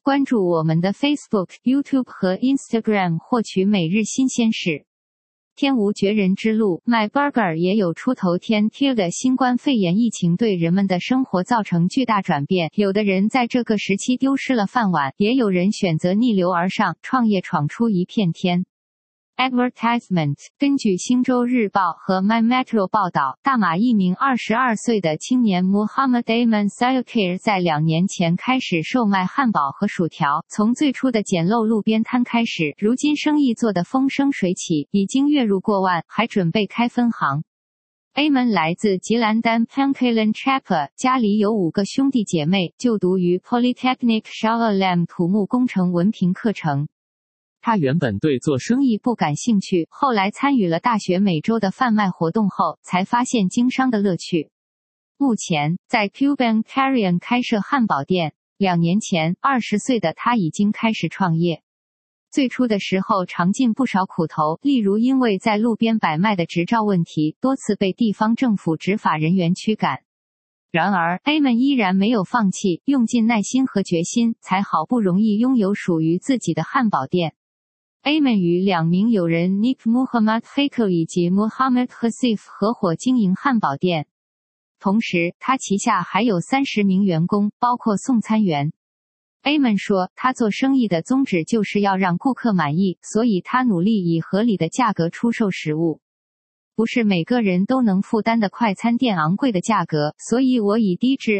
关注我们的 Facebook、YouTube 和 Instagram 获取每日新鲜事。天无绝人之路 ，My Burger 也有出头天。的新冠肺炎疫情对人们的生活造成巨大转变，有的人在这个时期丢失了饭碗，也有人选择逆流而上，创业闯出一片天。Advertisement 根据星洲日报和 My Metro 报道，大马一名22岁的青年 Muhammad Ayman Sayakir 在2年前开始售卖汉堡和薯条，从最初的简陋路边摊开始，如今生意做得风生水起，已经月入过万，还准备开分行。Ayman 来自吉兰丹 Pangkalan Chapel， 家里有5个兄弟姐妹，就读于 Polytechnic Shah Alam 土木工程文凭课程。他原本对做生意不感兴趣，后来参与了大学每周的贩卖活动后，才发现经商的乐趣。目前，在 Cuban Carrion 开设汉堡店。2年前，20岁的他已经开始创业。最初的时候尝尽不少苦头，例如因为在路边摆卖的执照问题，多次被地方政府执法人员驱赶。然而 Ayman 依然没有放弃，用尽耐心和决心，才好不容易拥有属于自己的汉堡店。Ayman 与2名友人 Nick Muhammad Hakel 以及 Muhammad Hasif 合伙经营汉堡店。同时，他旗下还有30名员工，包括送餐员。Ayman 说，他做生意的宗旨就是要让顾客满意，所以他努力以合理的价格出售食物。不是每个人都能负担的快餐店昂贵的价格，所以我以低至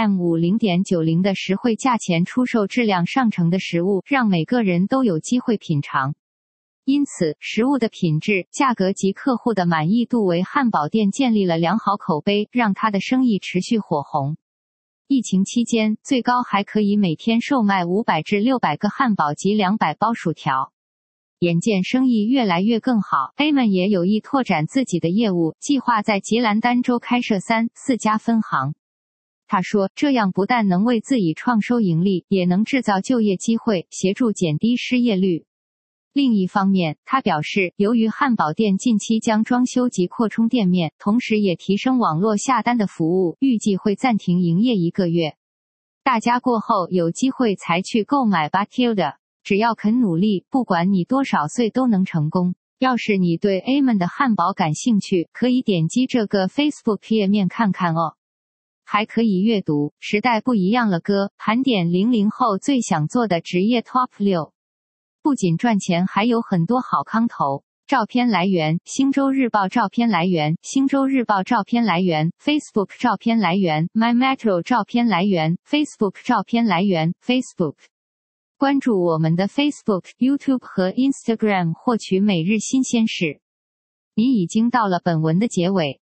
RM50.90 的实惠价钱出售质量上乘的食物，让每个人都有机会品尝。因此，食物的品质、价格及客户的满意度为汉堡店建立了良好口碑，让他的生意持续火红。疫情期间，最高还可以每天售卖500至600个汉堡及200包薯条。眼见生意越来越更好， Ayman 也有意拓展自己的业务，计划在吉兰丹州开设3、4家分行。他说，这样不但能为自己创收盈利，也能制造就业机会，协助减低失业率。另一方面，他表示，由于汉堡店近期将装修及扩充店面，同时也提升网络下单的服务，预计会暂停营业1个月。大家过后有机会才去购买吧 Tilda。只要肯努力，不管你多少岁都能成功。要是你对 Ayman 的汉堡感兴趣，可以点击这个 Facebook 页面看看哦。还可以阅读时代不一样了歌，盘点00后最想做的职业 Top 6。不仅赚钱，还有很多好康头。照片来源：星洲日报照片来源：星洲日报照片来源 Facebook 照片来源 My Metro 照片来源 Facebook 照片来源 Facebook。关注我们的 Facebook、YouTube 和 Instagram 获取每日新鲜事。你已经到了本文的结尾，